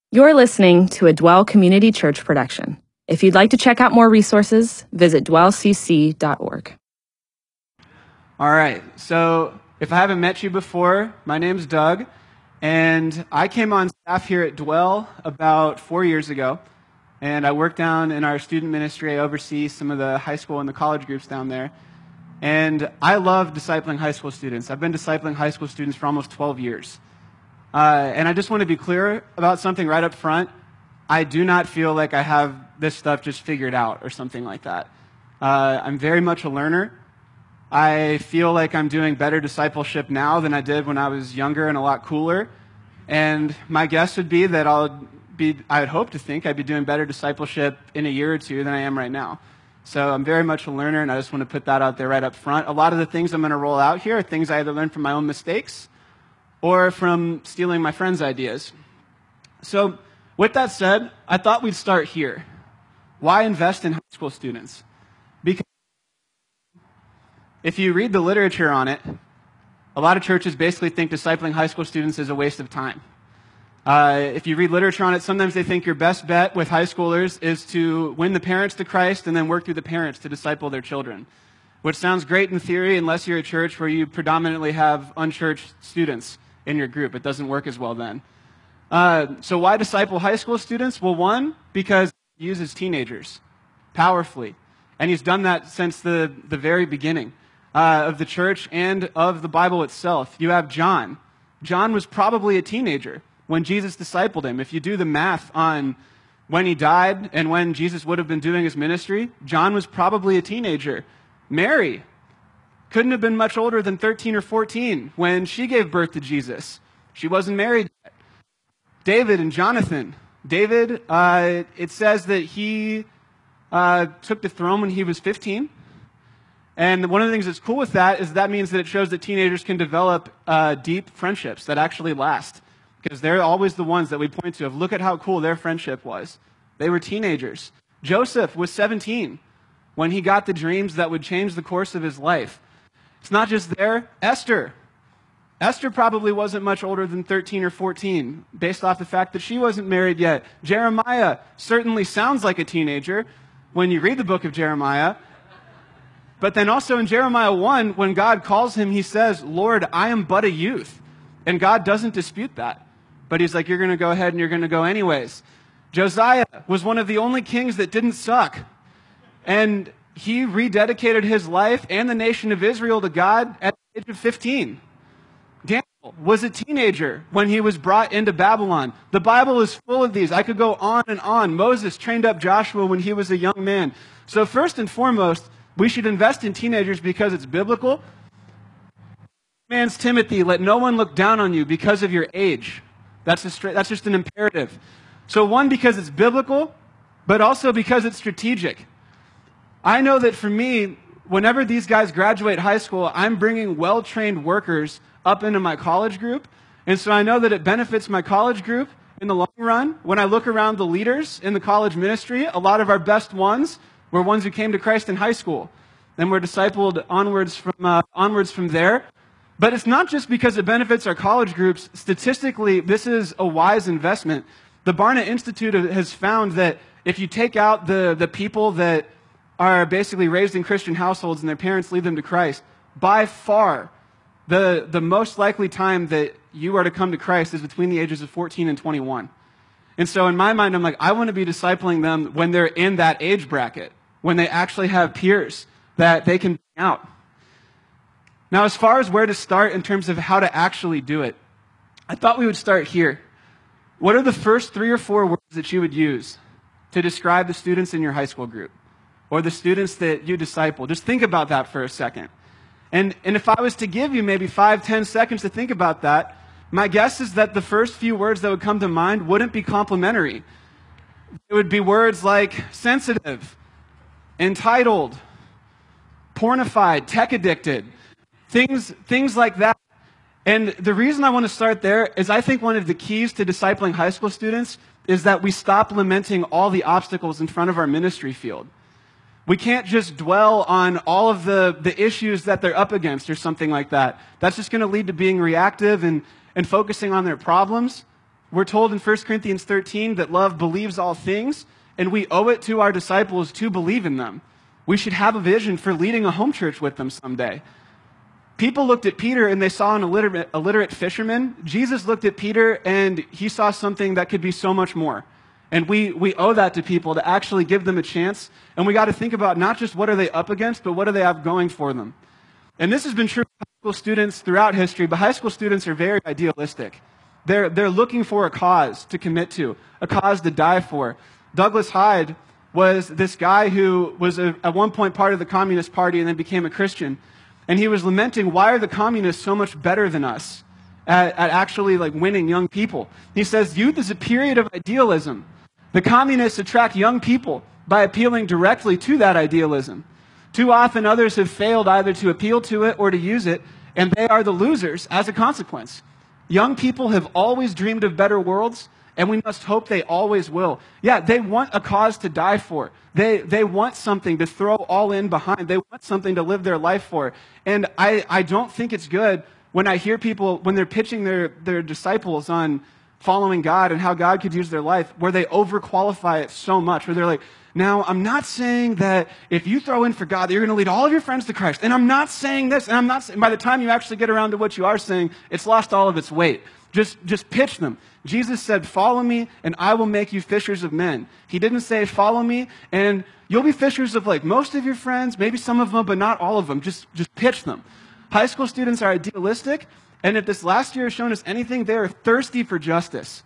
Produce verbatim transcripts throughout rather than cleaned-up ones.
You're listening to a Dwell Community Church production. If you'd like to check out more resources, visit dwell c c dot org. All right, so if I haven't met you before, my name's Doug, and I came on staff here at Dwell about four years ago, and I work down in our student ministry. I oversee some of the high school and the college groups down there, and I love discipling high school students. I've been discipling high school students for almost twelve years. Uh, and I just want to be clear about something right up front. I do not feel like I have this stuff just figured out or something like that. Uh, I'm very much a learner. I feel like I'm doing better discipleship now than I did when I was younger and a lot cooler. And my guess would be that I'll be, I would hope to think I'd be doing better discipleship in a year or two than I am right now. So I'm very much a learner, and I just want to put that out there right up front. A lot of the things I'm going to roll out here are things I either learned from my own mistakes or from stealing my friends' ideas. So with that said, I thought we'd start here. Why invest in high school students? Because if you read the literature on it, a lot of churches basically think discipling high school students is a waste of time. Uh, if you read literature on it, sometimes they think your best bet with high schoolers is to win the parents to Christ and then work through the parents to disciple their children, which sounds great in theory unless you're a church where you predominantly have unchurched students in your group. It doesn't work as well then. Uh, so why disciple high school students? Well, one, because he uses teenagers powerfully. And he's done that since the, the very beginning uh, of the church and of the Bible itself. You have John. John was probably a teenager when Jesus discipled him. If you do the math on when he died and when Jesus would have been doing his ministry, John was probably a teenager. Mary couldn't have been much older than thirteen or fourteen when she gave birth to Jesus. She wasn't married yet. David and Jonathan. David, uh, it says that he uh, took the throne when he was fifteen. And one of the things that's cool with that is that means that it shows that teenagers can develop uh, deep friendships that actually last. Because they're always the ones that we point to of, look at how cool their friendship was. They were teenagers. Joseph was seventeen when he got the dreams that would change the course of his life. It's not just there. Esther. Esther probably wasn't much older than thirteen or fourteen, based off the fact that she wasn't married yet. Jeremiah certainly sounds like a teenager when you read the book of Jeremiah. But then also in Jeremiah one, when God calls him, he says, Lord, I am but a youth. And God doesn't dispute that. But he's like, you're going to go ahead and you're going to go anyways. Josiah was one of the only kings that didn't suck. And he rededicated his life and the nation of Israel to God at the age of fifteen. Daniel was a teenager when he was brought into Babylon. The Bible is full of these. I could go on and on. Moses trained up Joshua when he was a young man. So first and foremost, we should invest in teenagers because it's biblical. Man's Timothy, let no one look down on you because of your age. That's, a straight, that's just an imperative. So one, because it's biblical, but also because it's strategic. I know that for me, whenever these guys graduate high school, I'm bringing well-trained workers up into my college group. And so I know that it benefits my college group in the long run. When I look around the leaders in the college ministry, a lot of our best ones were ones who came to Christ in high school. Then were discipled onwards from, uh, onwards from there. But it's not just because it benefits our college groups. Statistically, this is a wise investment. The Barna Institute has found that if you take out the, the people that are basically raised in Christian households and their parents lead them to Christ, by far, the, the most likely time that you are to come to Christ is between the ages of fourteen and twenty-one. And so in my mind, I'm like, I want to be discipling them when they're in that age bracket, when they actually have peers that they can bring out. Now, as far as where to start in terms of how to actually do it, I thought we would start here. What are the first three or four words that you would use to describe the students in your high school group or the students that you disciple? Just think about that for a second. And, and if I was to give you maybe five, ten seconds to think about that, my guess is that the first few words that would come to mind wouldn't be complimentary. It would be words like sensitive, entitled, pornified, tech addicted, things, things like that. And the reason I want to start there is I think one of the keys to discipling high school students is that we stop lamenting all the obstacles in front of our ministry field. We can't just dwell on all of the, the issues that they're up against or something like that. That's just going to lead to being reactive and, and focusing on their problems. We're told in First Corinthians thirteen that love believes all things, and we owe it to our disciples to believe in them. We should have a vision for leading a home church with them someday. People looked at Peter and they saw an illiterate, illiterate fisherman. Jesus looked at Peter and he saw something that could be so much more. And we, we owe that to people to actually give them a chance. And we got to think about not just what are they up against, but what do they have going for them. And this has been true for high school students throughout history, but high school students are very idealistic. They're, they're looking for a cause to commit to, a cause to die for. Douglas Hyde was this guy who was a, at one point part of the Communist Party and then became a Christian. And he was lamenting, why are the communists so much better than us at, at actually like winning young people? He says, youth is a period of idealism. The communists attract young people by appealing directly to that idealism. Too often others have failed either to appeal to it or to use it, and they are the losers as a consequence. Young people have always dreamed of better worlds, and we must hope they always will. Yeah, they want a cause to die for. They, they want something to throw all in behind. They want something to live their life for. And I, I don't think it's good when I hear people, when they're pitching their, their disciples on following God and how God could use their life, where they overqualify it so much, where they're like, now, I'm not saying that if you throw in for God, that you're going to lead all of your friends to Christ. And I'm not saying this, and I'm not saying, by the time you actually get around to what you are saying, it's lost all of its weight. Just, just pitch them. Jesus said, follow me, and I will make you fishers of men. He didn't say, follow me, and you'll be fishers of like most of your friends, maybe some of them, but not all of them. Just, just pitch them. High school students are idealistic, and if this last year has shown us anything, they are thirsty for justice.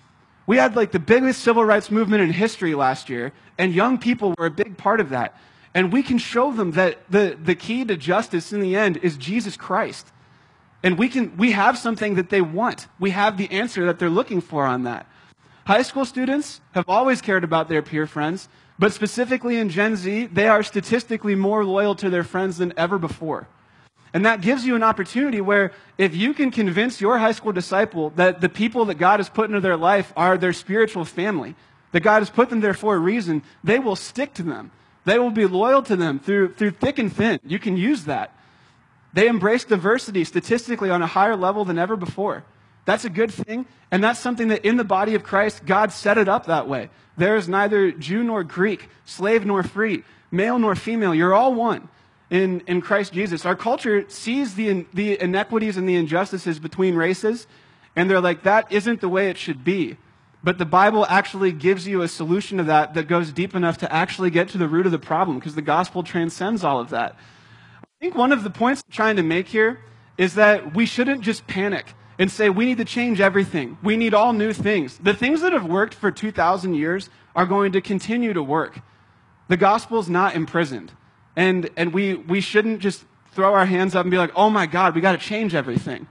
We had like the biggest civil rights movement in history last year, and young people were a big part of that. And we can show them that the, the key to justice in the end is Jesus Christ. And we can we have something that they want. We have the answer that they're looking for on that. High school students have always cared about their peer friends, but specifically in Gen Z, they are statistically more loyal to their friends than ever before. And that gives you an opportunity where if you can convince your high school disciple that the people that God has put into their life are their spiritual family, that God has put them there for a reason, they will stick to them. They will be loyal to them through, through thick and thin. You can use that. They embrace diversity statistically on a higher level than ever before. That's a good thing, and that's something that in the body of Christ, God set it up that way. There is neither Jew nor Greek, slave nor free, male nor female. You're all one in, in Christ Jesus. Our culture sees the, the inequities and the injustices between races, and they're like, that isn't the way it should be. But the Bible actually gives you a solution to that that goes deep enough to actually get to the root of the problem, because the gospel transcends all of that. I think one of the points I'm trying to make here is that we shouldn't just panic and say, we need to change everything. We need all new things. The things that have worked for two thousand years are going to continue to work. The gospel's not imprisoned. And, and we, we shouldn't just throw our hands up and be like, oh my God, we got to change everything.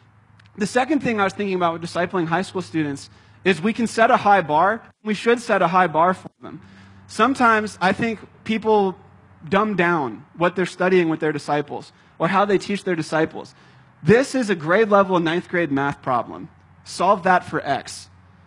The second thing I was thinking about with discipling high school students is we can set a high bar. We should set a high bar for them. Sometimes I think people dumb down what they're studying with their disciples or how they teach their disciples. This is a grade level ninth grade math problem. Solve that for X.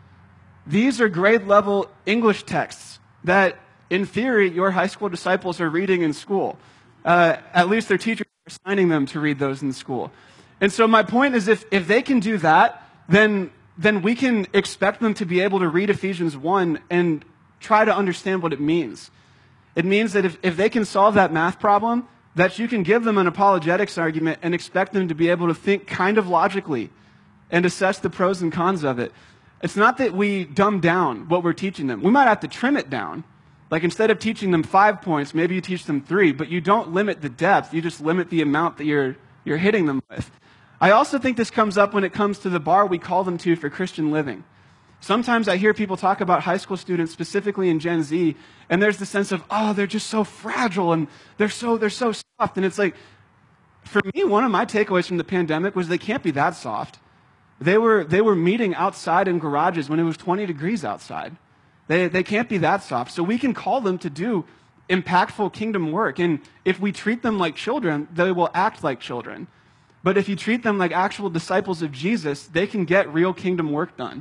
These are grade level English texts that, in theory, your high school disciples are reading in school. Uh, at least their teachers are assigning them to read those in school. And so my point is, if, if they can do that, then, then we can expect them to be able to read Ephesians one and try to understand what it means. It means that if, if they can solve that math problem, that you can give them an apologetics argument and expect them to be able to think kind of logically and assess the pros and cons of it. It's not that we dumb down what we're teaching them. We might have to trim it down. Like instead of teaching them five points, maybe you teach them three, but you don't limit the depth. You just limit the amount that you're, you're hitting them with. I also think this comes up when it comes to the bar we call them to for Christian living. Sometimes I hear people talk about high school students, specifically in Gen Z, and there's the sense of, oh, they're just so fragile and they're so they're so soft. And it's like, for me, one of my takeaways from the pandemic was they can't be that soft. They were they were meeting outside in garages when it was twenty degrees outside. They they can't be that soft. So we can call them to do impactful kingdom work. And if we treat them like children, they will act like children. But if you treat them like actual disciples of Jesus, they can get real kingdom work done.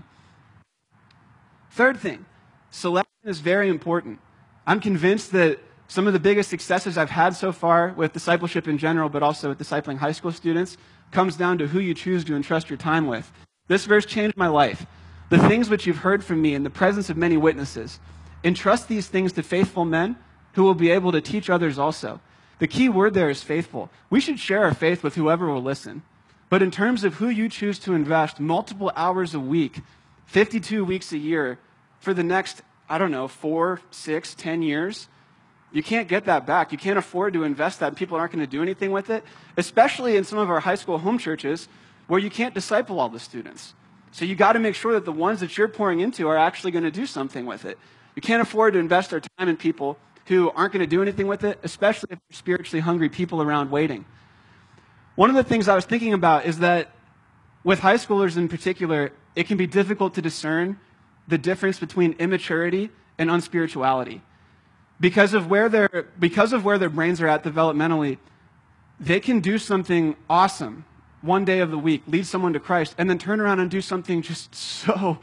Third thing, selection is very important. I'm convinced that some of the biggest successes I've had so far with discipleship in general, but also with discipling high school students, comes down to who you choose to entrust your time with. This verse changed my life. the things which you've heard from me in the presence of many witnesses. Entrust these things to faithful men who will be able to teach others also. The key word there is faithful. We should share our faith with whoever will listen. But in terms of who you choose to invest multiple hours a week, fifty-two weeks a year, for the next, I don't know, four, six, ten years, you can't get that back. You can't afford to invest that, and people aren't going to do anything with it, especially in some of our high school home churches where you can't disciple all the students. So you got to make sure that the ones that you're pouring into are actually going to do something with it. You can't afford to invest our time in people who aren't going to do anything with it, especially if they're spiritually hungry people around waiting. One of the things I was thinking about is that with high schoolers in particular, it can be difficult to discern the difference between immaturity and unspirituality. Because of where their, because of where their brains are at developmentally, they can do something awesome one day of the week, lead someone to Christ, and then turn around and do something just so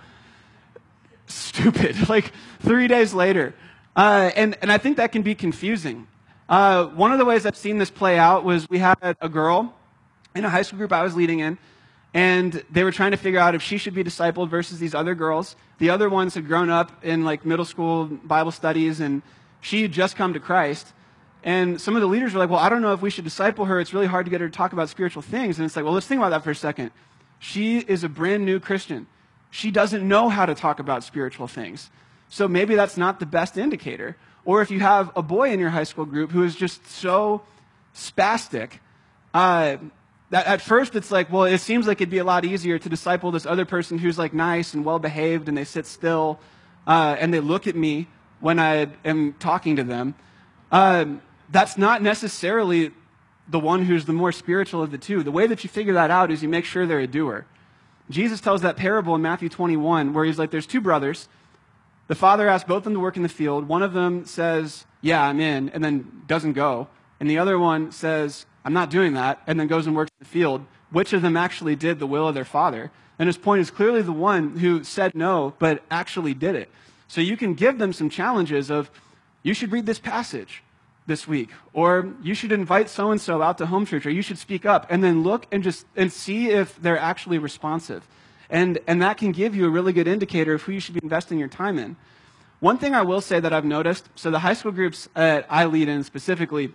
stupid, like three days later. Uh, and, and I think that can be confusing. Uh, one of the ways I've seen this play out was we had a girl in a high school group I was leading in, and they were trying to figure out if she should be discipled versus these other girls. The other ones had grown up in like middle school Bible studies, and she had just come to Christ. And some of the leaders were like, well, I don't know if we should disciple her. It's really hard to get her to talk about spiritual things. And it's like, well, let's think about that for a second. She is a brand new Christian. She doesn't know how to talk about spiritual things. So maybe that's not the best indicator. Or if you have a boy in your high school group who is just so spastic, uh, that at first it's like, well, it seems like it'd be a lot easier to disciple this other person who's like nice and well-behaved, and they sit still, uh, and they look at me when I am talking to them. Um, That's not necessarily the one who's the more spiritual of the two. The way that you figure that out is you make sure they're a doer. Jesus tells that parable in Matthew twenty-one where he's like, there's two brothers. The father asks both of them to work in the field. One of them says, yeah, I'm in, and then doesn't go. And the other one says, I'm not doing that, and then goes and works in the field. Which of them actually did the will of their father? And his point is clearly the one who said no, but actually did it. So you can give them some challenges of, you should read this passage this week, or you should invite so-and-so out to home church, or you should speak up, and then look and just and see if they're actually responsive. And, and that can give you a really good indicator of who you should be investing your time in. One thing I will say that I've noticed, so the high school groups that I lead in specifically,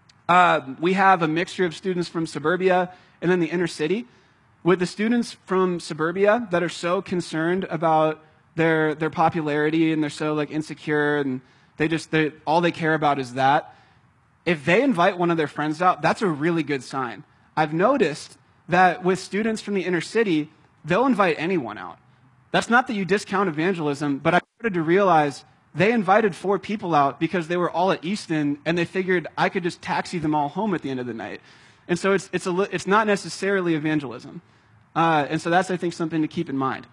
uh, we have a mixture of students from suburbia and then the inner city. With the students from suburbia that are so concerned about their their popularity, and they're so like insecure, and They just, they, all they care about is that. If they invite one of their friends out, that's a really good sign. I've noticed that with students from the inner city, they'll invite anyone out. That's not that you discount evangelism, but I started to realize they invited four people out because they were all at Easton, and they figured I could just taxi them all home at the end of the night. And so it's, it's, a, it's not necessarily evangelism. Uh, and so that's, I think, something to keep in mind.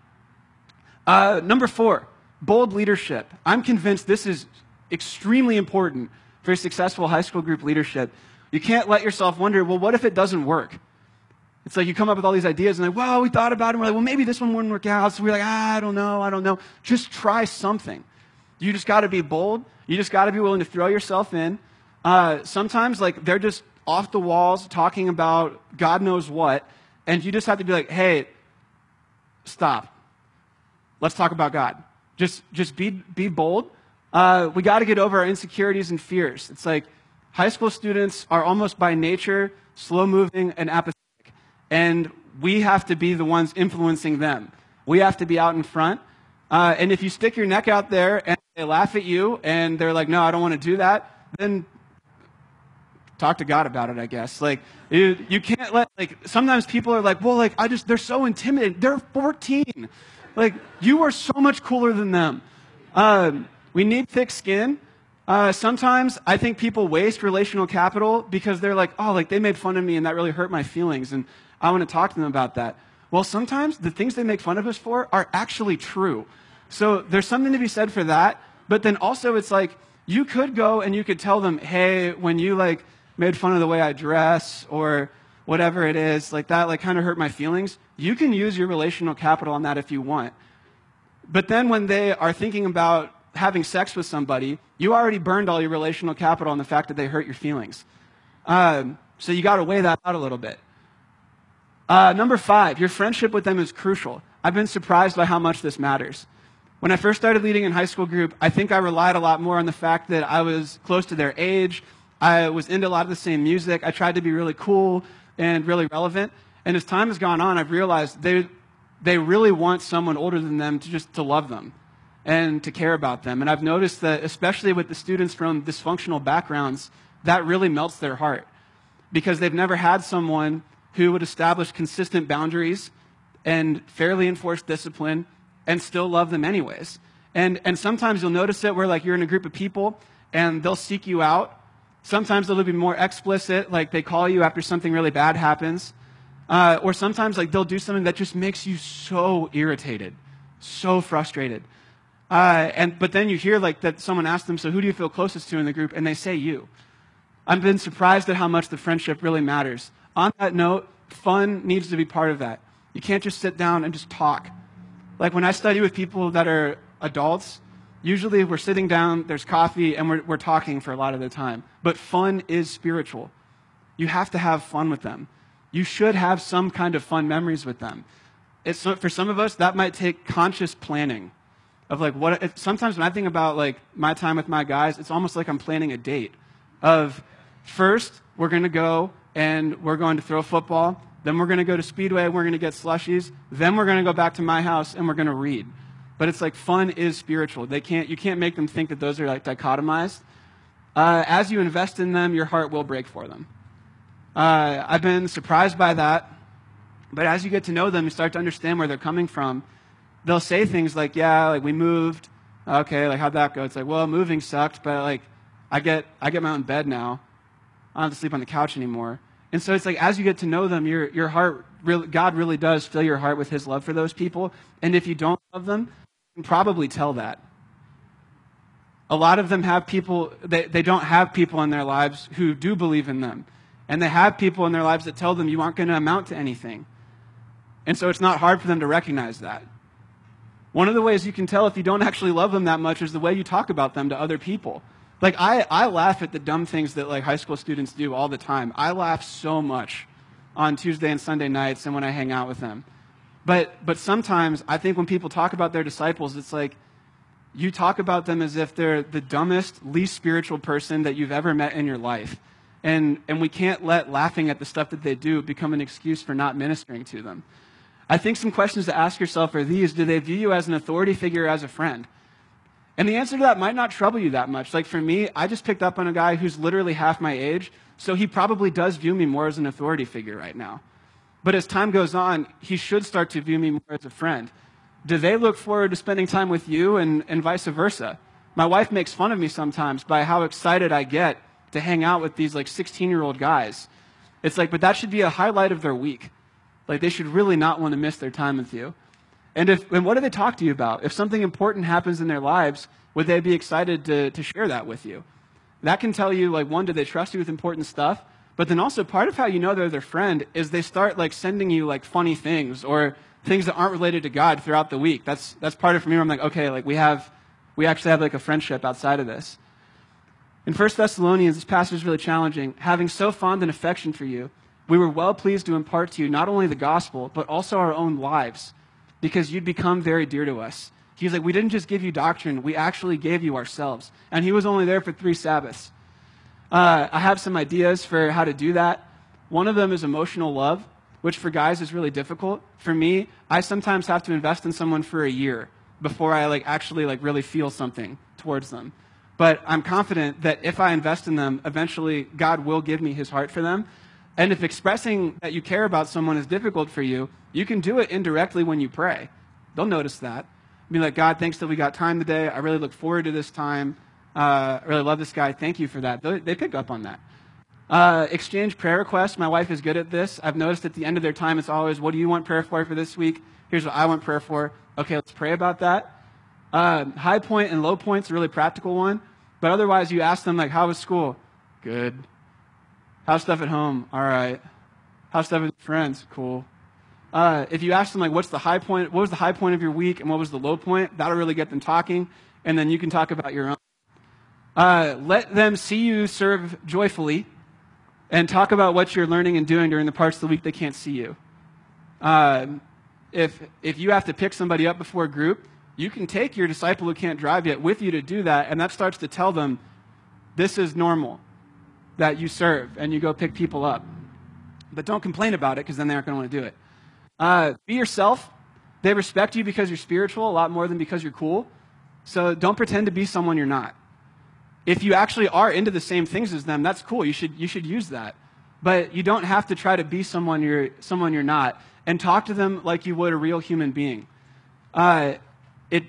Uh, number four, bold leadership. I'm convinced this is extremely important for successful high school group leadership. You can't let yourself wonder, well, what if it doesn't work? It's like you come up with all these ideas and like, well, we thought about it. And we're like, well, maybe this one wouldn't work out. So we're like, ah, I don't know, I don't know. Just try something. You just got to be bold. You just got to be willing to throw yourself in. Uh, sometimes, like, they're just off the walls talking about God knows what, and you just have to be like, hey, stop. Let's talk about God. Just, just be, be bold. Uh, we got to get over our insecurities and fears. It's like high school students are almost by nature slow-moving and apathetic, and we have to be the ones influencing them. We have to be out in front. Uh, and if you stick your neck out there and they laugh at you and they're like, no, I don't want to do that, then talk to God about it, I guess. Like, you, you can't let, like, sometimes people are like, well, like, I just, they're so intimidating. They're fourteen. Like, you are so much cooler than them. Um, We need thick skin. Uh, sometimes I think people waste relational capital because they're like, oh, like they made fun of me and that really hurt my feelings, and I want to talk to them about that. Well, sometimes the things they make fun of us for are actually true. So there's something to be said for that. But then also it's like, you could go and you could tell them, hey, when you like made fun of the way I dress or whatever it is, like that like kind of hurt my feelings. You can use your relational capital on that if you want. But then when they are thinking about having sex with somebody, you already burned all your relational capital on the fact that they hurt your feelings. Um, so you got to weigh that out a little bit. Uh, number five, your friendship with them is crucial. I've been surprised by how much this matters. When I first started leading in high school group, I think I relied a lot more on the fact that I was close to their age. I was into a lot of the same music. I tried to be really cool and really relevant. And as time has gone on, I've realized they, they really want someone older than them to just to love them and to care about them. And I've noticed that, especially with the students from dysfunctional backgrounds, that really melts their heart because they've never had someone who would establish consistent boundaries and fairly enforce discipline and still love them anyways. And and sometimes you'll notice it where like you're in a group of people and they'll seek you out. Sometimes they'll be more explicit, like they call you after something really bad happens. Uh, or sometimes like they'll do something that just makes you so irritated, so frustrated. Uh, and but then you hear like that someone asks them, so who do you feel closest to in the group? And they say you. I've been surprised at how much the friendship really matters. On that note, fun needs to be part of that. You can't just sit down and just talk. Like when I study with people that are adults, usually we're sitting down, there's coffee, and we're, we're talking for a lot of the time. But fun is spiritual. You have to have fun with them. You should have some kind of fun memories with them. It's, for some of us, that might take conscious planning of like what. It, sometimes when I think about like my time with my guys, it's almost like I'm planning a date. Of first, we're going to go and we're going to throw football. Then we're going to go to Speedway and we're going to get slushies. Then we're going to go back to my house and we're going to read. But it's like fun is spiritual. They can't, you can't make them think that those are like dichotomized. Uh, as you invest in them, your heart will break for them. Uh, I've been surprised by that. But as you get to know them, you start to understand where they're coming from. They'll say things like, yeah, like we moved. Okay, like how'd that go? It's like, well, moving sucked, but like I get, I get my own bed now. I don't have to sleep on the couch anymore. And so it's like, as you get to know them, your, your heart, really, God really does fill your heart with his love for those people. And if you don't love them, you can probably tell that. A lot of them have people, they, they don't have people in their lives who do believe in them. And they have people in their lives that tell them you aren't going to amount to anything. And so it's not hard for them to recognize that. One of the ways you can tell if you don't actually love them that much is the way you talk about them to other people. Like, I, I laugh at the dumb things that, like, high school students do all the time. I laugh so much on Tuesday and Sunday nights and when I hang out with them. But, but sometimes, I think when people talk about their disciples, it's like, you talk about them as if they're the dumbest, least spiritual person that you've ever met in your life. And, and we can't let laughing at the stuff that they do become an excuse for not ministering to them. I think some questions to ask yourself are these. Do they view you as an authority figure or as a friend? And the answer to that might not trouble you that much. Like for me, I just picked up on a guy who's literally half my age, so he probably does view me more as an authority figure right now. But as time goes on, he should start to view me more as a friend. Do they look forward to spending time with you and, and vice versa? My wife makes fun of me sometimes by how excited I get to hang out with these like sixteen-year-old guys. It's like, but that should be a highlight of their week. Like they should really not want to miss their time with you. And if and what do they talk to you about? If something important happens in their lives, would they be excited to, to share that with you? That can tell you, like, one, do they trust you with important stuff? But then also part of how you know they're their friend is they start like sending you like funny things or things that aren't related to God throughout the week. That's that's part of it for me where I'm like, okay, like we have we actually have like a friendship outside of this. In First Thessalonians, this passage is really challenging. Having so fond an affection for you, we were well pleased to impart to you not only the gospel, but also our own lives, because you'd become very dear to us. He's like, we didn't just give you doctrine, we actually gave you ourselves. And he was only there for three Sabbaths. Uh, I have some ideas for how to do that. One of them is emotional love, which for guys is really difficult. For me, I sometimes have to invest in someone for a year before I like actually like really feel something towards them. But I'm confident that if I invest in them, eventually God will give me his heart for them. And if expressing that you care about someone is difficult for you, you can do it indirectly when you pray. They'll notice that. Be like, God, thanks that we got time today. I really look forward to this time. Uh, I really love this guy. Thank you for that. They, they pick up on that. Uh, exchange prayer requests. My wife is good at this. I've noticed at the end of their time, it's always, what do you want prayer for for this week? Here's what I want prayer for. Okay, let's pray about that. Uh, high point and low point's a really practical one. But otherwise, you ask them, like, how was school? Good. How's stuff at home? All right. How's stuff with friends? Cool. Uh, if you ask them, like, what's the high point, what was the high point of your week and what was the low point, that'll really get them talking, and then you can talk about your own. Uh, let them see you serve joyfully and talk about what you're learning and doing during the parts of the week they can't see you. Uh, if, if you have to pick somebody up before a group, you can take your disciple who can't drive yet with you to do that, and that starts to tell them this is normal, that you serve and you go pick people up. But don't complain about it, because then they aren't going to want to do it. Uh, be yourself. They respect you because you're spiritual a lot more than because you're cool. So don't pretend to be someone you're not. If you actually are into the same things as them, that's cool. You should, you should use that. But you don't have to try to be someone you're, someone you're not. And talk to them like you would a real human being. Uh, it,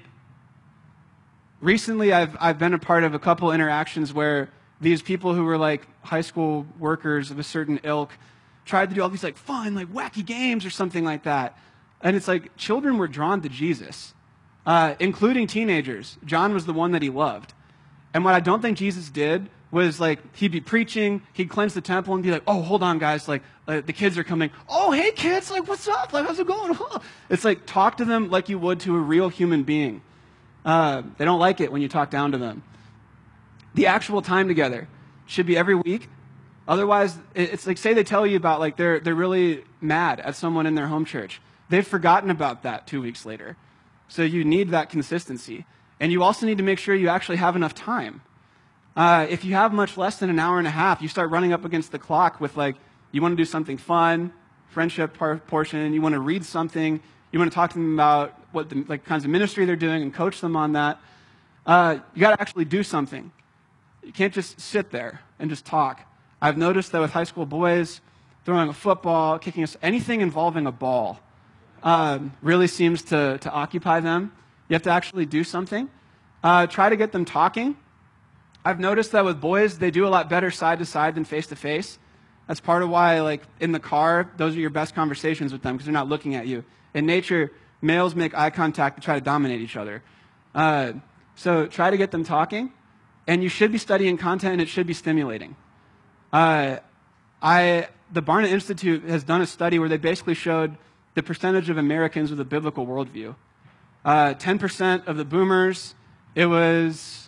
recently, I've, I've been a part of a couple interactions where these people who were like high school workers of a certain ilk tried to do all these like fun, like wacky games or something like that. And it's like children were drawn to Jesus, uh, including teenagers. John was the one that he loved. And what I don't think Jesus did was like he'd be preaching, he'd cleanse the temple and be like, oh, hold on, guys, like uh, the kids are coming. Oh, hey, kids, like what's up? Like how's it going? It's like talk to them like you would to a real human being. Uh, they don't like it when you talk down to them. The actual time together should be every week. Otherwise, it's like, say they tell you about, like, they're, they're really mad at someone in their home church. They've forgotten about that two weeks later. So you need that consistency. And you also need to make sure you actually have enough time. Uh, if you have much less than an hour and a half, you start running up against the clock with, like, you want to do something fun, friendship par- portion, you want to read something, you want to talk to them about what the like, kinds of ministry they're doing and coach them on that. Uh, you got to actually do something. You can't just sit there and just talk. I've noticed that with high school boys, throwing a football, kicking a, anything involving a ball um, really seems to, to occupy them. You have to actually do something. Uh, try to get them talking. I've noticed that with boys, they do a lot better side to side than face to face. That's part of why, like, in the car, those are your best conversations with them because they're not looking at you. In nature, males make eye contact to try to dominate each other. Uh, so try to get them talking. And you should be studying content, and it should be stimulating. Uh, I, the Barna Institute has done a study where they basically showed the percentage of Americans with a biblical worldview. Uh, ten percent of the boomers, it was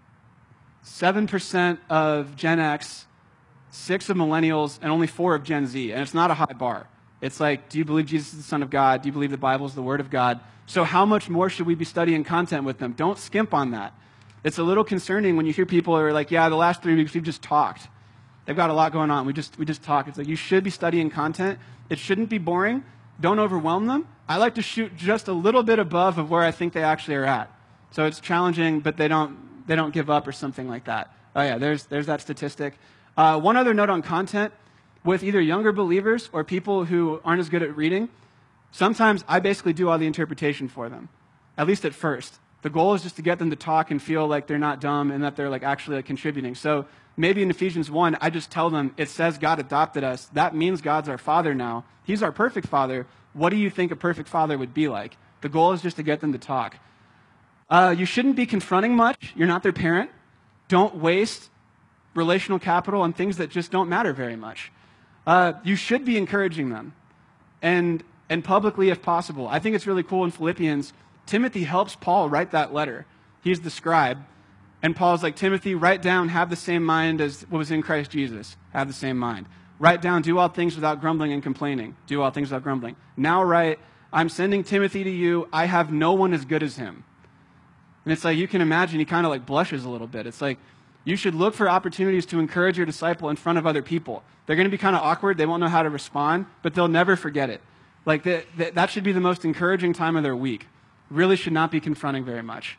seven percent of Gen X, six of millennials, and only four of Gen Z. And it's not a high bar. It's like, do you believe Jesus is the Son of God? Do you believe the Bible is the Word of God? So how much more should we be studying content with them? Don't skimp on that. It's a little concerning when you hear people who are like, yeah, the last three weeks we've just talked. They've got a lot going on. We just we just talk. It's like you should be studying content. It shouldn't be boring. Don't overwhelm them. I like to shoot just a little bit above of where I think they actually are at. So it's challenging, but they don't they don't give up or something like that. Oh yeah, there's there's that statistic. Uh, one other note on content, with either younger believers or people who aren't as good at reading, sometimes I basically do all the interpretation for them, at least at first. The goal is just to get them to talk and feel like they're not dumb and that they're like actually like contributing. So maybe in Ephesians one, I just tell them, it says God adopted us. That means God's our Father now. He's our perfect Father. What do you think a perfect father would be like? The goal is just to get them to talk. Uh, you shouldn't be confronting much. You're not their parent. Don't waste relational capital on things that just don't matter very much. Uh, you should be encouraging them, and and publicly if possible. I think it's really cool in Philippians, Timothy helps Paul write that letter. He's the scribe. And Paul's like, Timothy, write down, have the same mind as what was in Christ Jesus. Have the same mind. Write down, do all things without grumbling and complaining. Do all things without grumbling. Now write, I'm sending Timothy to you. I have no one as good as him. And it's like, you can imagine, he kind of like blushes a little bit. It's like, you should look for opportunities to encourage your disciple in front of other people. They're going to be kind of awkward. They won't know how to respond, but they'll never forget it. Like, the, the, that should be the most encouraging time of their week. Really should not be confronting very much.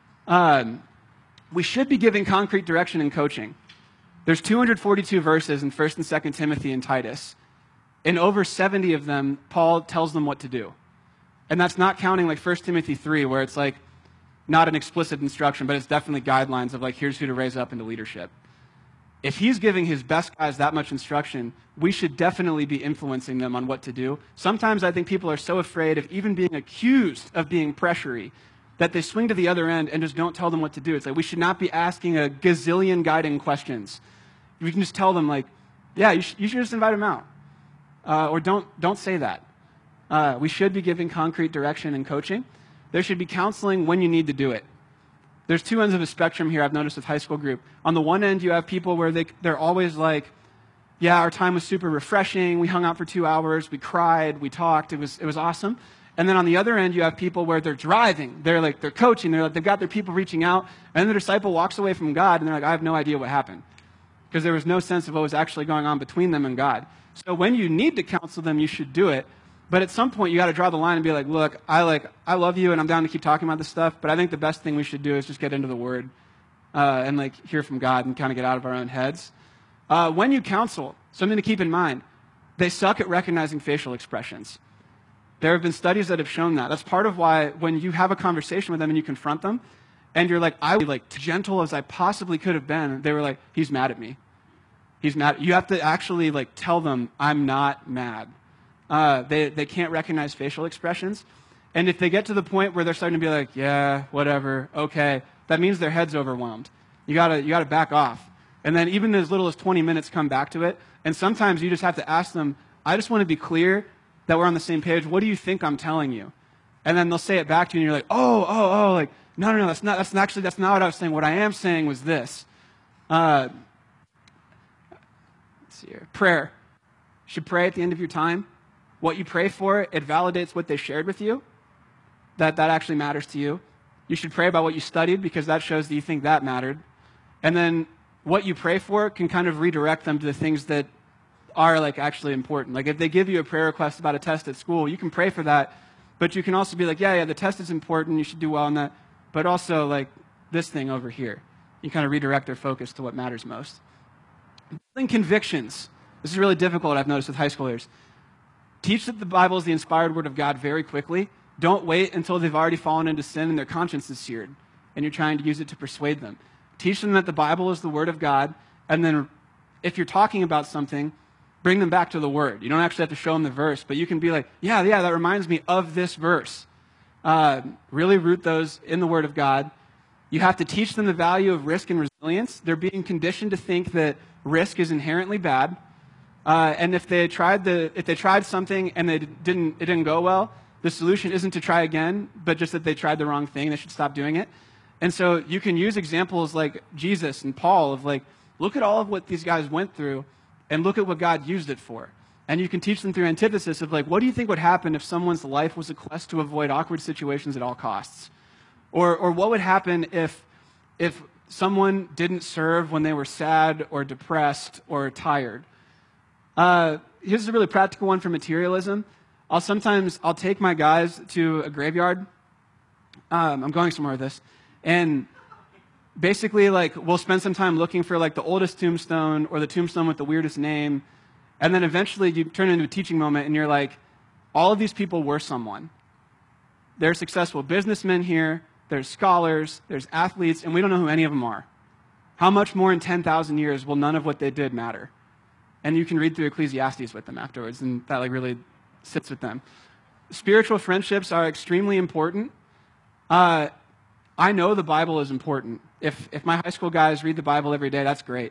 Um, we should be giving concrete direction in coaching. There's two hundred forty-two verses in First and Second Timothy and Titus. In over seventy of them, Paul tells them what to do. And that's not counting like First Timothy three, where it's like not an explicit instruction, but it's definitely guidelines of like, here's who to raise up into leadership. If he's giving his best guys that much instruction, we should definitely be influencing them on what to do. Sometimes I think people are so afraid of even being accused of being pressury that they swing to the other end and just don't tell them what to do. It's like we should not be asking a gazillion guiding questions. We can just tell them like, yeah, you, sh- you should just invite them out. Uh, or don't, don't say that. Uh, we should be giving concrete direction and coaching. There should be counseling when you need to do it. There's two ends of a spectrum here I've noticed with high school group. On the one end, you have people where they, they're always like, yeah, our time was super refreshing. We hung out for two hours. We cried. We talked. It was, it was awesome. And then on the other end, you have people where they're driving, they're like, they're coaching, they're like, they've got their people reaching out, and then the disciple walks away from God, and they're like, I have no idea what happened. Because there was no sense of what was actually going on between them and God. So when you need to counsel them, you should do it. But at some point, you got to draw the line and be like, look, I like, I love you, and I'm down to keep talking about this stuff, but I think the best thing we should do is just get into the Word uh, and like hear from God and kind of get out of our own heads. Uh, when you counsel, something to keep in mind, they suck at recognizing facial expressions. There have been studies that have shown that. That's part of why when you have a conversation with them and you confront them, and you're like, I was like gentle as I possibly could have been, they were like, he's mad at me. He's mad. You have to actually like tell them, I'm not mad. Uh, they, they can't recognize facial expressions. And if they get to the point where they're starting to be like, yeah, whatever, okay, that means their head's overwhelmed. You gotta, you gotta back off. And then even as little as twenty minutes come back to it. And sometimes you just have to ask them, I just want to be clear that we're on the same page. What do you think I'm telling you? And then they'll say it back to you, and you're like, oh, oh, oh, like, no, no, no, that's not, that's not, actually, that's not what I was saying. What I am saying was this. Uh, let's see here. Prayer. You should pray at the end of your time. What you pray for, it validates what they shared with you, that that actually matters to you. You should pray about what you studied, because that shows that you think that mattered. And then what you pray for can kind of redirect them to the things that are like actually important. Like if they give you a prayer request about a test at school, you can pray for that, but you can also be like, yeah, yeah, the test is important, you should do well on that, but also like this thing over here. You kind of redirect their focus to what matters most. Building convictions. This is really difficult, I've noticed with high schoolers. Teach that the Bible is the inspired word of God very quickly. Don't wait until they've already fallen into sin and their conscience is seared, and you're trying to use it to persuade them. Teach them that the Bible is the word of God, and then if you're talking about something, bring them back to the Word. You don't actually have to show them the verse, but you can be like, yeah, yeah, that reminds me of this verse. Uh, really root those in the Word of God. You have to teach them the value of risk and resilience. They're being conditioned to think that risk is inherently bad. Uh, and if they tried the, if they tried something and they didn't, it didn't go well, the solution isn't to try again, but just that they tried the wrong thing. They should stop doing it. And so you can use examples like Jesus and Paul of like, look at all of what these guys went through, and look at what God used it for. And you can teach them through antithesis of like, what do you think would happen if someone's life was a quest to avoid awkward situations at all costs? Or, or what would happen if, if someone didn't serve when they were sad or depressed or tired? Uh, here's a really practical one for materialism. I'll sometimes, I'll take my guys to a graveyard. Um, I'm going somewhere with this. And basically, like, we'll spend some time looking for, like, the oldest tombstone or the tombstone with the weirdest name. And then eventually you turn it into a teaching moment and you're like, all of these people were someone. They're successful businessmen here. There's scholars. There's athletes. And we don't know who any of them are. How much more in ten thousand years will none of what they did matter? And you can read through Ecclesiastes with them afterwards, and that, like, really sits with them. Spiritual friendships are extremely important. Uh, I know the Bible is important. If, if my high school guys read the Bible every day, that's great.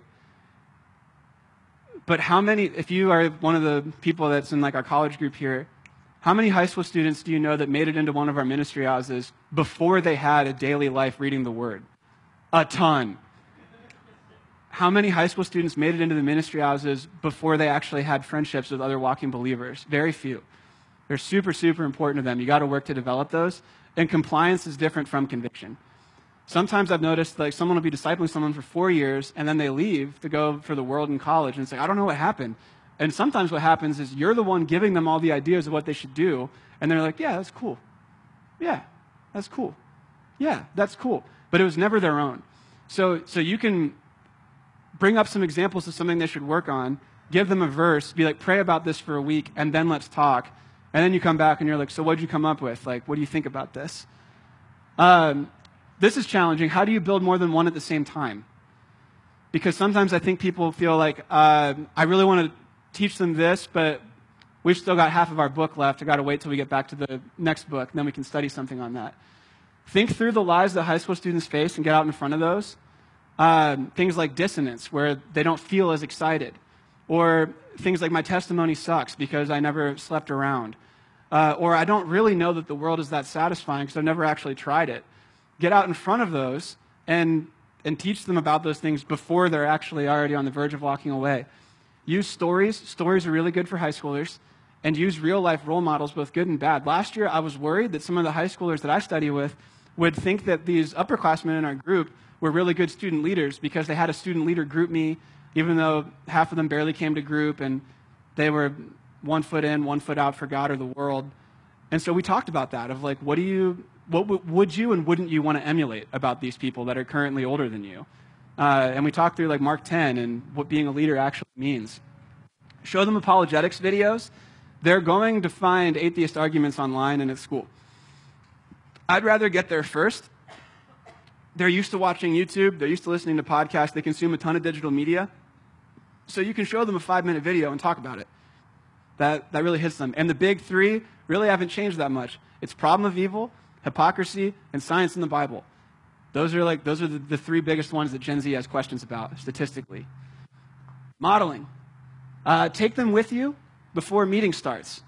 But how many, if you are one of the people that's in like our college group here, how many high school students do you know that made it into one of our ministry houses before they had a daily life reading the Word? A ton. How many high school students made it into the ministry houses before they actually had friendships with other walking believers? Very few. They're super, super important to them. You got to work to develop those. And compliance is different from conviction. Sometimes I've noticed like someone will be discipling someone for four years and then they leave to go for the world in college and it's like, I don't know what happened. And sometimes what happens is you're the one giving them all the ideas of what they should do and they're like, yeah, that's cool. Yeah, that's cool. Yeah, that's cool. But it was never their own. So, so you can bring up some examples of something they should work on, give them a verse, be like, pray about this for a week and then let's talk. And then you come back and you're like, so what'd you come up with? Like, what do you think about this? Um, this is challenging. How do you build more than one at the same time? Because sometimes I think people feel like, uh, I really want to teach them this, but we've still got half of our book left. I got to wait till we get back to the next book, and then we can study something on that. Think through the lies that high school students face and get out in front of those. Um, things like dissonance, where they don't feel as excited. Or things like my testimony sucks because I never slept around. Uh, or I don't really know that the world is that satisfying because I've never actually tried it. Get out in front of those and, and teach them about those things before they're actually already on the verge of walking away. Use stories. Stories are really good for high schoolers. and use real-life role models, both good and bad. Last year, I was worried that some of the high schoolers that I study with would think that these upperclassmen in our group were really good student leaders because they had a student leader group me, even though half of them barely came to group, and they were one foot in, one foot out for God or the world. And so we talked about that, of like, what do you, what w- would you and wouldn't you want to emulate about these people that are currently older than you? Uh, and we talked through like Mark ten and what being a leader actually means. Show them apologetics videos. They're going to find atheist arguments online and at school. I'd rather get there first. They're used to watching YouTube. They're used to listening to podcasts. They consume a ton of digital media. So you can show them a five-minute video and talk about it. That, that really hits them. And the big three really haven't changed that much. It's problem of evil, hypocrisy, and science in the Bible. Those are like those are the, the three biggest ones that Gen Z has questions about statistically. Modeling. Uh, take them with you before a meeting starts.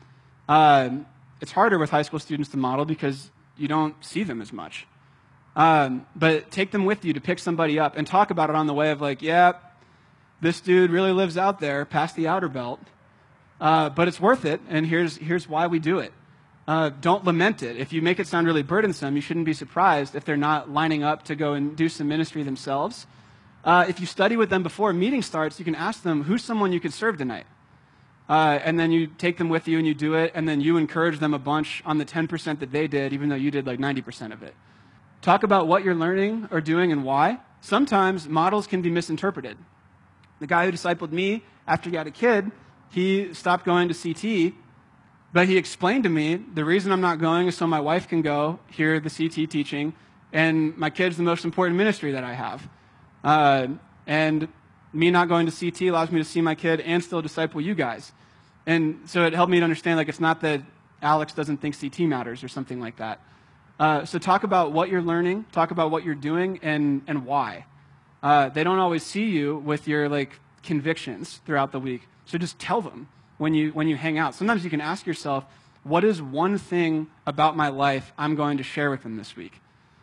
Uh, it's harder with high school students to model because you don't see them as much. Um, but take them with you to pick somebody up and talk about it on the way of like, yeah, this dude really lives out there past the outer belt, uh, but it's worth it, and here's, here's why we do it. Uh, don't lament it. If you make it sound really burdensome, you shouldn't be surprised if they're not lining up to go and do some ministry themselves. Uh, if you study with them before a meeting starts, you can ask them, who's someone you could serve tonight? Uh, and then you take them with you and you do it, and then you encourage them a bunch on the ten percent that they did, even though you did like ninety percent of it. Talk about what you're learning or doing and why. Sometimes models can be misinterpreted. The guy who discipled me after he had a kid, he stopped going to C T, but he explained to me, the reason I'm not going is so my wife can go hear the C T teaching, and my kid's the most important ministry that I have. Uh, and me not going to C T allows me to see my kid and still disciple you guys. And so it helped me to understand, like, it's not that Alex doesn't think C T matters or something like that. Uh, so talk about what you're learning, talk about what you're doing, and, and why. Uh, they don't always see you with your, like, convictions throughout the week. So just tell them when you, when you hang out. Sometimes you can ask yourself, what is one thing about my life I'm going to share with them this week?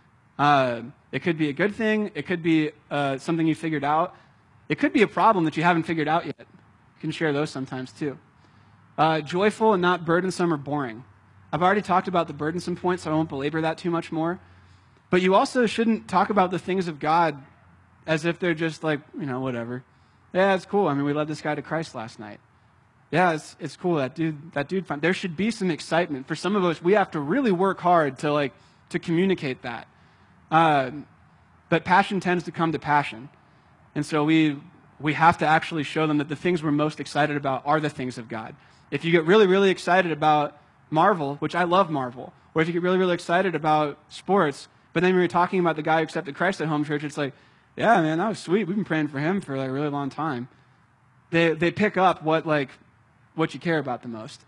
Uh, it could be a good thing. It could be uh, something you figured out. It could be a problem that you haven't figured out yet. You can share those sometimes too. Uh, joyful and not burdensome or boring. I've already talked about the burdensome point, so I won't belabor that too much more. But you also shouldn't talk about the things of God as if they're just like, you know, whatever. Yeah, it's cool. I mean, we led this guy to Christ last night. Yeah, it's it's cool. That dude, that dude. Found, there should be some excitement. For some of us, we have to really work hard to like to communicate that. Uh, but passion tends to come to passion, and so we we have to actually show them that the things we're most excited about are the things of God. If you get really really excited about Marvel, which I love Marvel, or if you get really really excited about sports, but then when you're talking about the guy who accepted Christ at home church, it's like, yeah, man, that was sweet. We've been praying for him for like a really long time. They they pick up what like. what you care about the most.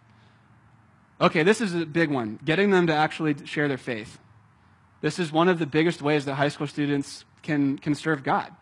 Okay, this is a big one. Getting them to actually share their faith. This is one of the biggest ways that high school students can, can serve God,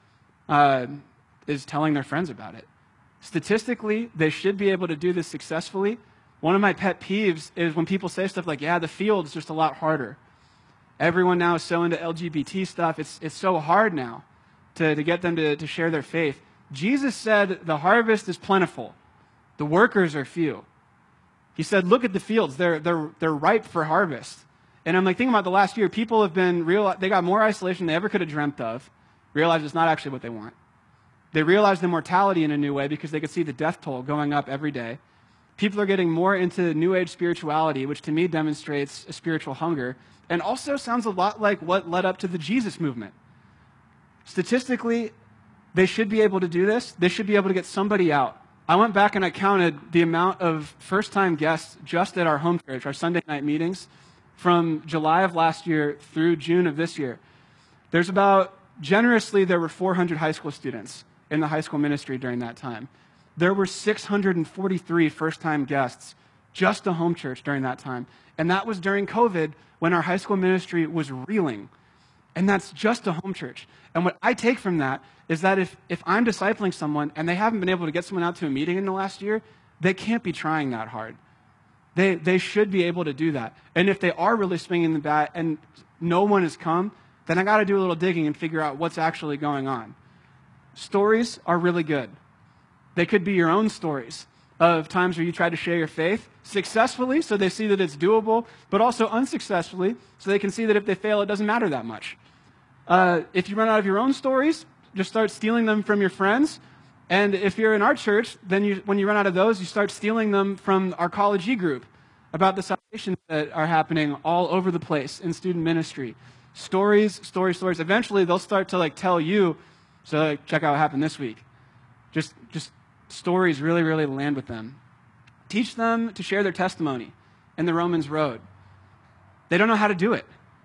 uh, is telling their friends about it. Statistically, they should be able to do this successfully. One of my pet peeves is when people say stuff like, yeah, the field's just a lot harder. Everyone now is so into L G B T stuff. It's, it's so hard now to, to get them to, to share their faith. Jesus said the harvest is plentiful. The workers are few. He said, look at the fields. They're, they're, they're ripe for harvest. And I'm like thinking about the last year, people have been, real, they got more isolation than they ever could have dreamt of, realized it's not actually what they want. They realized the mortality in a new way because they could see the death toll going up every day. People are getting more into New Age spirituality, which to me demonstrates a spiritual hunger, and also sounds a lot like what led up to the Jesus movement. Statistically, they should be able to do this. They should be able to get somebody out. I went back and I counted the amount of first-time guests just at our home church, our Sunday night meetings, from July of last year through June of this year. There's about, generously, there were four hundred high school students in the high school ministry during that time. There were six hundred forty-three first-time guests just to home church during that time. And that was during COVID when our high school ministry was reeling. And that's just a home church. And what I take from that is that if, if I'm discipling someone and they haven't been able to get someone out to a meeting in the last year, they can't be trying that hard. They, they should be able to do that. And if they are really swinging the bat and no one has come, then I got to do a little digging and figure out what's actually going on. Stories are really good. They could be your own stories. of times where you tried to share your faith successfully so they see that it's doable, but also unsuccessfully so they can see that if they fail, it doesn't matter that much. Uh, if you run out of your own stories, just start stealing them from your friends. And if you're in our church, then you, when you run out of those, you start stealing them from our College E group about the salvations that are happening all over the place in student ministry. Stories, stories, stories. Eventually, they'll start to like tell you, so like, check out what happened this week. Just, just stories really, really land with them. Teach them to share their testimony in the Romans road. They don't know how to do it.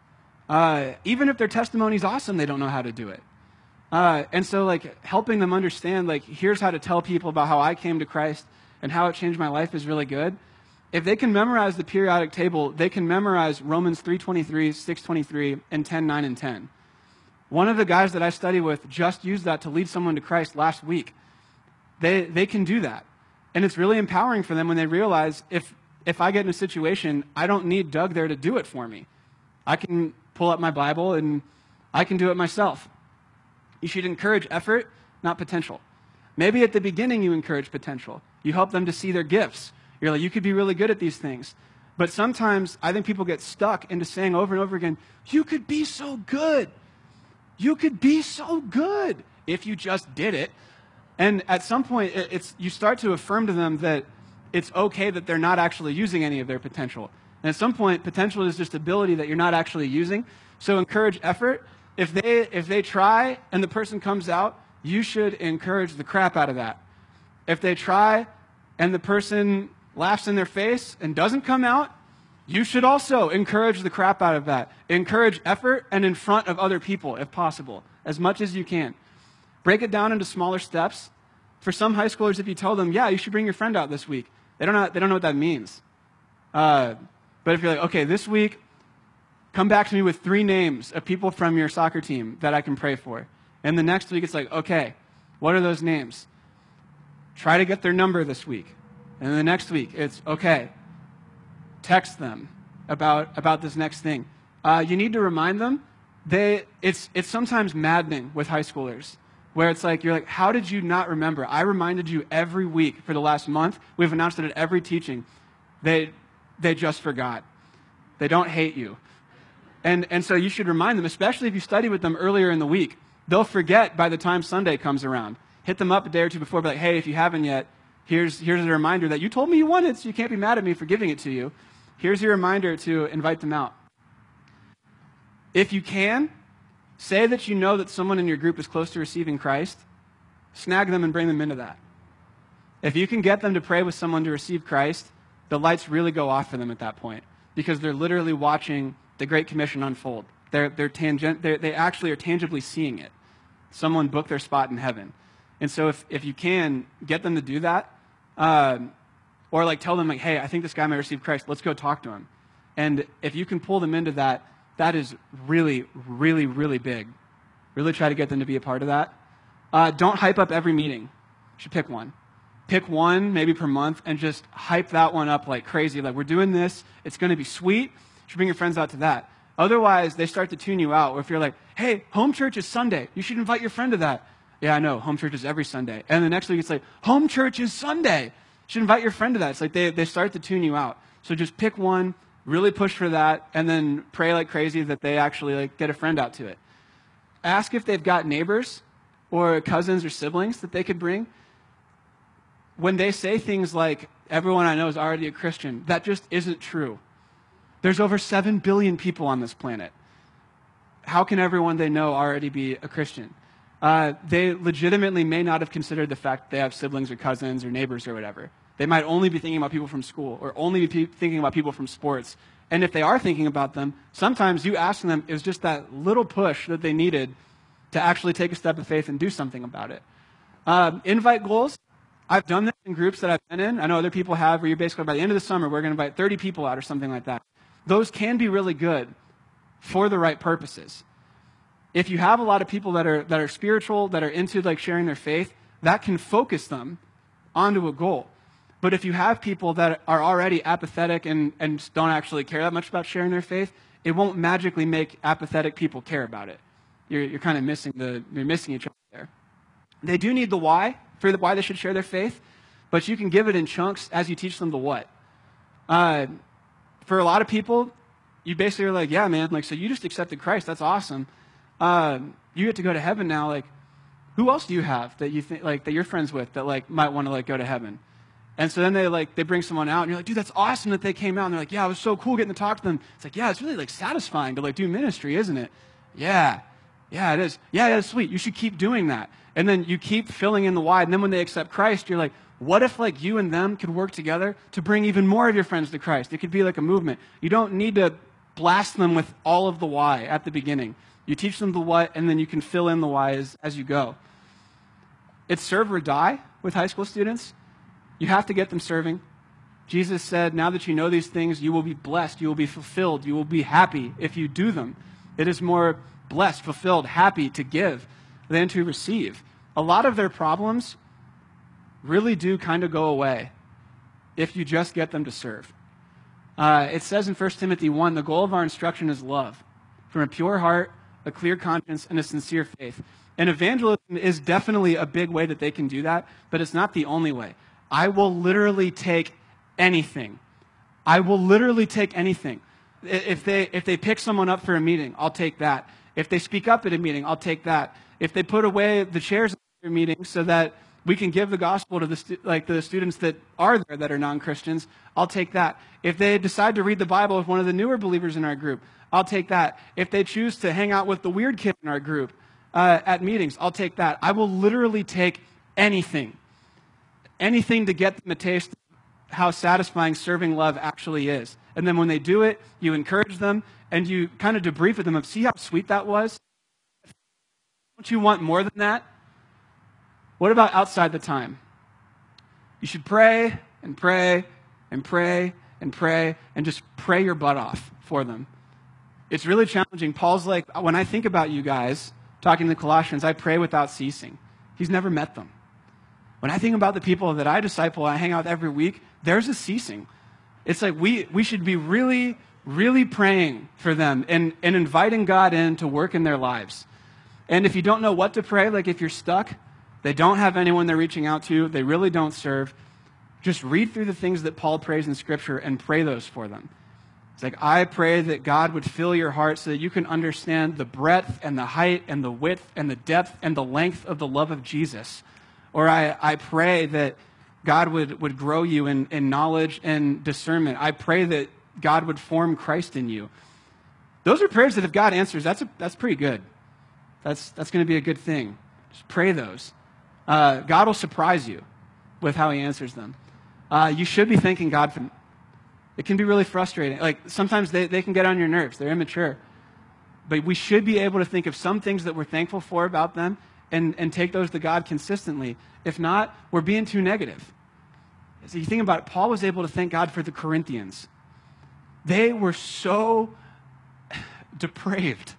Uh, even if their testimony is awesome, they don't know how to do it. Uh, and so, like, helping them understand, like, here's how to tell people about how I came to Christ and how it changed my life is really good. If they can memorize the periodic table, they can memorize Romans three twenty-three, six twenty-three, and ten nine and ten. One of the guys that I study with just used that to lead someone to Christ last week. They they can do that. And it's really empowering for them when they realize if if I get in a situation, I don't need Doug there to do it for me. I can pull up my Bible and I can do it myself. You should encourage effort, not potential. Maybe at the beginning you encourage potential. You help them to see their gifts. You're like, you could be really good at these things. But sometimes I think people get stuck into saying over and over again, you could be so good. You could be so good if you just did it. And at some point, it's you start to affirm to them that it's okay that they're not actually using any of their potential. And at some point, potential is just ability that you're not actually using. So encourage effort. If they if they try and the person comes out, you should encourage the crap out of that. If they try and the person laughs in their face and doesn't come out, you should also encourage the crap out of that. Encourage effort and in front of other people, if possible, as much as you can. Break it down into smaller steps. For some high schoolers, if you tell them, yeah, you should bring your friend out this week, they don't know, they don't know what that means. Uh, but if you're like, okay, this week, come back to me with three names of people from your soccer team that I can pray for. And the next week, it's like, okay, what are those names? Try to get their number this week. And the next week, it's, okay, text them about, about this next thing. Uh, you need to remind them. They, it's, it's sometimes maddening with high schoolers, where it's like, you're like, how did you not remember? I reminded you every week for the last month. We've announced it at every teaching. They, they just forgot. They don't hate you. And, and so you should remind them, especially if you study with them earlier in the week. They'll forget by the time Sunday comes around. Hit them up a day or two before, be like, hey, if you haven't yet, here's, here's a reminder that you told me you wanted, so you can't be mad at me for giving it to you. Here's your reminder to invite them out. If you can, say that you know that someone in your group is close to receiving Christ, snag them and bring them into that. If you can get them to pray with someone to receive Christ, the lights really go off for them at that point, because they're literally watching the Great Commission unfold. They're, they're tangent, they're, they actually are tangibly seeing it. Someone booked their spot in heaven. And so if, if you can, get them to do that, um, or like tell them, like, hey, I think this guy might receive Christ. Let's go talk to him. And if you can pull them into that, that is really, really, really big. Really try to get them to be a part of that. Uh, don't hype up every meeting. You should pick one. Pick one, maybe per month, and just hype that one up like crazy. Like, we're doing this. It's going to be sweet. You should bring your friends out to that. Otherwise, they start to tune you out. Or if you're like, hey, home church is Sunday. You should invite your friend to that. Yeah, I know. Home church is every Sunday. And the next week, it's like, home church is Sunday. You should invite your friend to that. It's like they, they start to tune you out. So just pick one, really push for that, and then pray like crazy that they actually like get a friend out to it. Ask if they've got neighbors or cousins or siblings that they could bring. When they say things like, everyone I know is already a Christian, that just isn't true. There's over seven billion people on this planet. How can everyone they know already be a Christian? Uh, they legitimately may not have considered the fact that they have siblings or cousins or neighbors or whatever. They might only be thinking about people from school or only be pe- thinking about people from sports. And if they are thinking about them, sometimes you asking them is just that little push that they needed to actually take a step of faith and do something about it. Uh, invite goals. I've done this in groups that I've been in. I know other people have, where you're basically, by the end of the summer, we're going to invite thirty people out or something like that. Those can be really good for the right purposes. If you have a lot of people that are that are spiritual, that are into like sharing their faith, that can focus them onto a goal. But if you have people that are already apathetic and, and don't actually care that much about sharing their faith, it won't magically make apathetic people care about it. You're, you're kind of missing the you're missing each other there. They do need the why for the, why they should share their faith, but you can give it in chunks as you teach them the what. Uh, for a lot of people, you basically are like, yeah, man, like, so you just accepted Christ. That's awesome. Uh, you get to go to heaven now. Like, who else do you have that you think, like, that you're friends with that, like, might want to, like, go to heaven? And so then they, like, they bring someone out, and you're like, dude, that's awesome that they came out. And they're like, yeah, it was so cool getting to talk to them. It's like, yeah, it's really, like, satisfying to, like, do ministry, isn't it? Yeah. Yeah, it is. Yeah, yeah, it's sweet. You should keep doing that. And then you keep filling in the why. And then when they accept Christ, you're like, what if, like, you and them could work together to bring even more of your friends to Christ? It could be like a movement. You don't need to blast them with all of the why at the beginning. You teach them the what, and then you can fill in the why as, as you go. It's serve or die with high school students. You have to get them serving. Jesus said, now that you know these things, you will be blessed, you will be fulfilled, you will be happy if you do them. It is more blessed, fulfilled, happy to give than to receive. A lot of their problems really do kind of go away if you just get them to serve. Uh, it says in First Timothy one, the goal of our instruction is love, from a pure heart, a clear conscience, and a sincere faith. And evangelism is definitely a big way that they can do that, but it's not the only way. I will literally take anything. I will literally take anything. If they, if they pick someone up for a meeting, I'll take that. If they speak up at a meeting, I'll take that. If they put away the chairs at a meeting so that we can give the gospel to the stu- like the students that are there that are non-Christians, I'll take that. If they decide to read the Bible with one of the newer believers in our group, I'll take that. If they choose to hang out with the weird kid in our group uh, at meetings, I'll take that. I will literally take anything. Anything to get them a taste of how satisfying serving love actually is. And then when they do it, you encourage them and you kind of debrief with them of, see how sweet that was? Don't you want more than that? What about outside the time? You should pray and pray and pray and pray and just pray your butt off for them. It's really challenging. Paul's like, when I think about you guys, talking to the Colossians, I pray without ceasing. He's never met them. When I think about the people that I disciple, I hang out with every week, there's a ceasing. It's like we, we should be really, really praying for them and, and inviting God in to work in their lives. And if you don't know what to pray, like if you're stuck, they don't have anyone they're reaching out to, they really don't serve, just read through the things that Paul prays in Scripture and pray those for them. It's like, I pray that God would fill your heart so that you can understand the breadth and the height and the width and the depth and the length of the love of Jesus. Or I, I pray that God would, would grow you in, in knowledge and discernment. I pray that God would form Christ in you. Those are prayers that if God answers, that's, a, that's pretty good. That's, that's going to be a good thing. Just pray those. Uh, God will surprise you with how he answers them. Uh, you should be thanking God for. It can be really frustrating. Like sometimes they, they can get on your nerves. They're immature. But we should be able to think of some things that we're thankful for about them and, and take those to God consistently. If not, we're being too negative. So you think about it, Paul was able to thank God for the Corinthians. They were so depraved.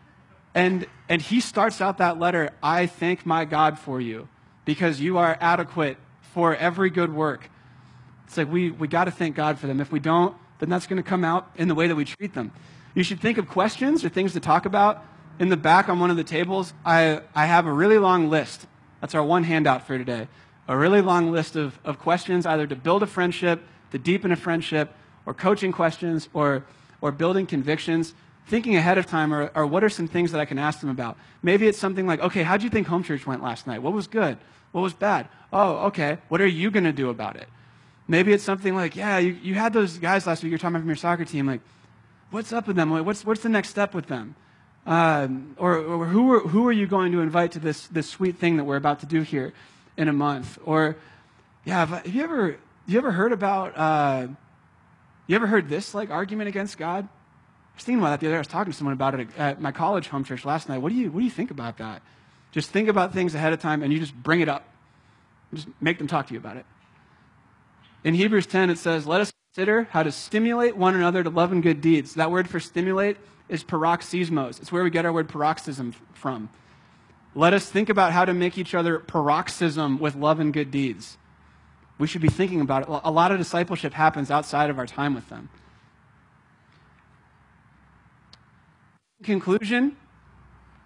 And, and he starts out that letter, I thank my God for you because you are adequate for every good work. It's like we, we got to thank God for them. If we don't, then that's going to come out in the way that we treat them. You should think of questions or things to talk about. In the back on one of the tables, I, I have a really long list. That's our one handout for today. A really long list of, of questions, either to build a friendship, to deepen a friendship, or coaching questions, or, or building convictions. Thinking ahead of time, or, or what are some things that I can ask them about? Maybe it's something like, okay, how do you think home church went last night? What was good? What was bad? Oh, okay. What are you going to do about it? Maybe it's something like, yeah, you, you had those guys last week you're talking about from your soccer team. Like, what's up with them? Like, what's, what's the next step with them? Um, or or who, are, who are you going to invite to this, this sweet thing that we're about to do here in a month? Or, yeah, have, have you ever you ever heard about, uh, you ever heard this, like, argument against God? I was thinking about that the other day. I was talking to someone about it at my college home church last night. What do you what do you think about that? Just think about things ahead of time, and you just bring it up. Just make them talk to you about it. In Hebrews ten, it says, let us consider how to stimulate one another to love and good deeds. That word for stimulate is paroxysmos. It's where we get our word paroxysm from. Let us think about how to make each other paroxysm with love and good deeds. We should be thinking about it. A lot of discipleship happens outside of our time with them. In conclusion,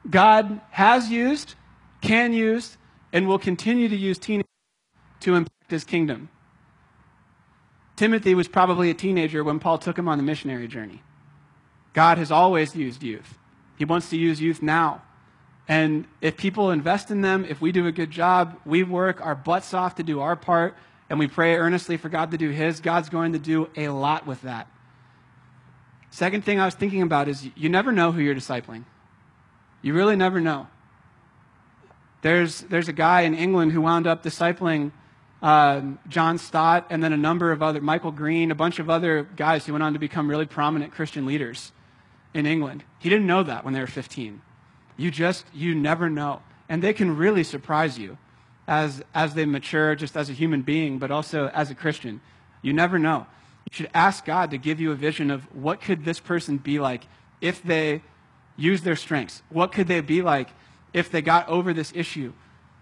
God has used, can use, and will continue to use teenagers to impact his kingdom. Timothy was probably a teenager when Paul took him on the missionary journey. God has always used youth. He wants to use youth now. And if people invest in them, if we do a good job, we work our butts off to do our part, and we pray earnestly for God to do his, God's going to do a lot with that. Second thing I was thinking about is you never know who you're discipling. You really never know. There's, there's a guy in England who wound up discipling uh, John Stott and then a number of other, Michael Green, a bunch of other guys who went on to become really prominent Christian leaders in England. He didn't know that when they were fifteen. You just, you never know. And they can really surprise you as, as they mature, just as a human being, but also as a Christian. You never know. You should ask God to give you a vision of what could this person be like if they use their strengths. What could they be like if they got over this issue?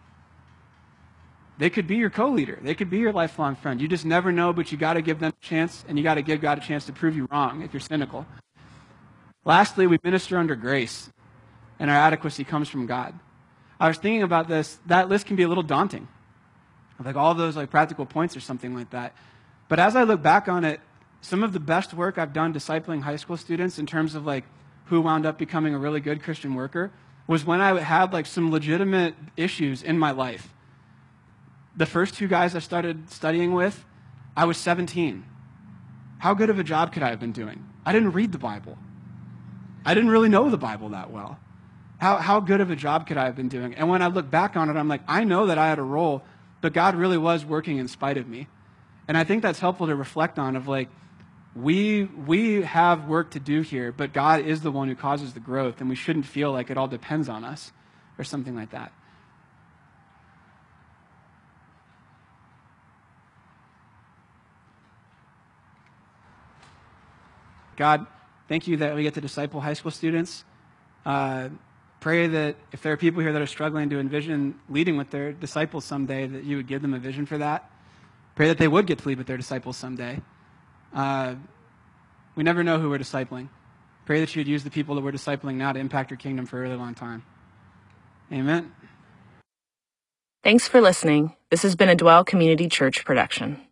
They could be your co-leader. They could be your lifelong friend. You just never know, but you got to give them a chance, and you got to give God a chance to prove you wrong if you're cynical. Lastly, we minister under grace, and our adequacy comes from God. I was thinking about this. That list can be a little daunting, like all those like practical points or something like that. But as I look back on it, some of the best work I've done discipling high school students in terms of like who wound up becoming a really good Christian worker was when I had like some legitimate issues in my life. The first two guys I started studying with, I was seventeen. How good of a job could I have been doing? I didn't read the Bible. I didn't really know the Bible that well. How, how good of a job could I have been doing? And when I look back on it, I'm like, I know that I had a role, but God really was working in spite of me. And I think that's helpful to reflect on of like, we, we have work to do here, but God is the one who causes the growth, and we shouldn't feel like it all depends on us or something like that. God, thank you that we get to disciple high school students. Uh, pray that if there are people here that are struggling to envision leading with their disciples someday, that you would give them a vision for that. Pray that they would get to lead with their disciples someday. Uh, we never know who we're discipling. Pray that you would use the people that we're discipling now to impact your kingdom for a really long time. Amen. Thanks for listening. This has been a Dwell Community Church production.